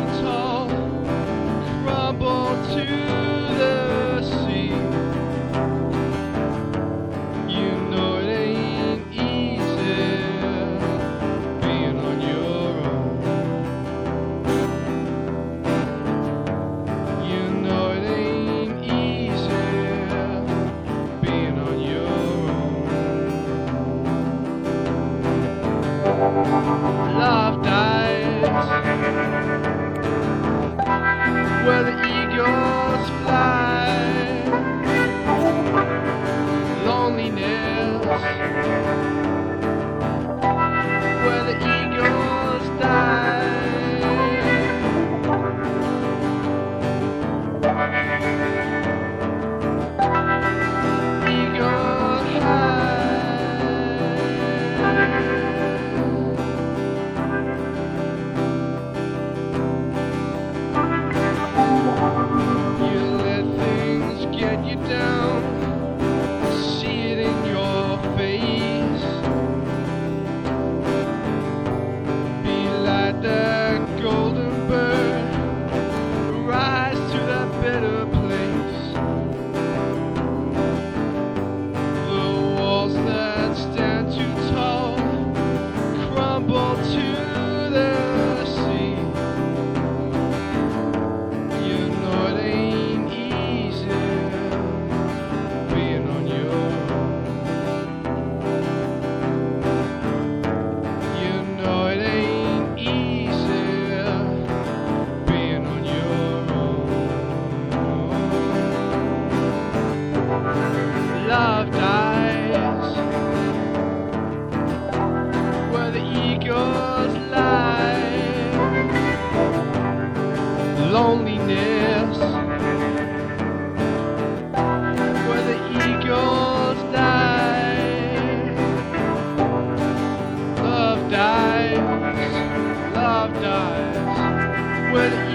too tall, crumble to the sea. You know it ain't easy being on your own. You know it ain't easy being on your own. Love dies where the eagles fly. Loneliness where the eagles die. Eagle high. You let things get you down, see it in your face. Be like that golden bird, rise to that better place. The walls that stand too tall crumble to the sea. You know it ain't easy being on your own. You know it ain't easy being on your own. Love dies where the eagles lie. Loneliness where the eagles die. Love dies where the